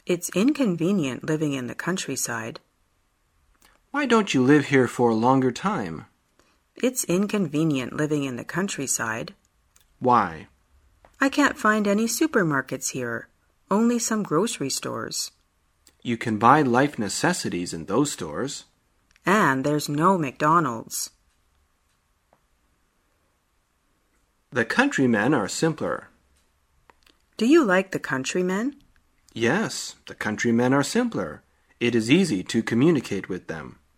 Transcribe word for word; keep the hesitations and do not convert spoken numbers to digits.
It's inconvenient living in the countryside. Why don't you live here for a longer time? It's inconvenient living in the countryside. Why? I can't find any supermarkets here, only some grocery stores. You can buy life necessities in those stores. And there's no McDonald's. The countrymen are simpler. Do you like the countrymen? Yes, the countrymen are simpler. It is easy to communicate with them.